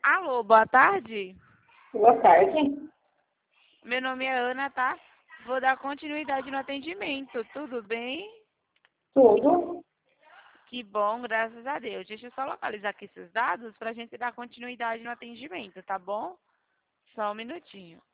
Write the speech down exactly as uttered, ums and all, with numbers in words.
Alô, boa tarde. Boa tarde. Meu nome é Ana, tá? Vou dar continuidade no atendimento, tudo bem? Tudo? Que bom, graças a Deus. Deixa eu só localizar aqui esses dados para a gente dar continuidade no atendimento, tá bom? Só um minutinho.